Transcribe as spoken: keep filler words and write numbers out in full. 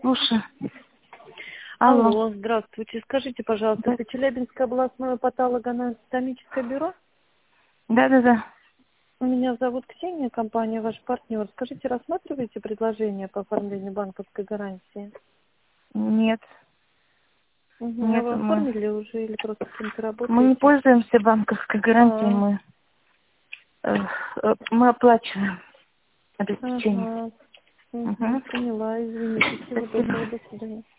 Слушай. Алло. Алло, здравствуйте. Скажите, пожалуйста, Да. это Челябинское областное патологоанатомическое бюро? Да-да-да. Меня зовут Ксения, компания «Ваш партнер». Скажите, рассматриваете предложение по оформлению банковской гарантии? Нет. Угу. А Нет, вы мы... оформили уже или просто с кем-то Мы не работаете? пользуемся банковской гарантией, А, мы, э, э, мы оплачиваем обеспечение. ага. Угу. Угу. Поняла, извините. Всего Спасибо. доброго, до свидания.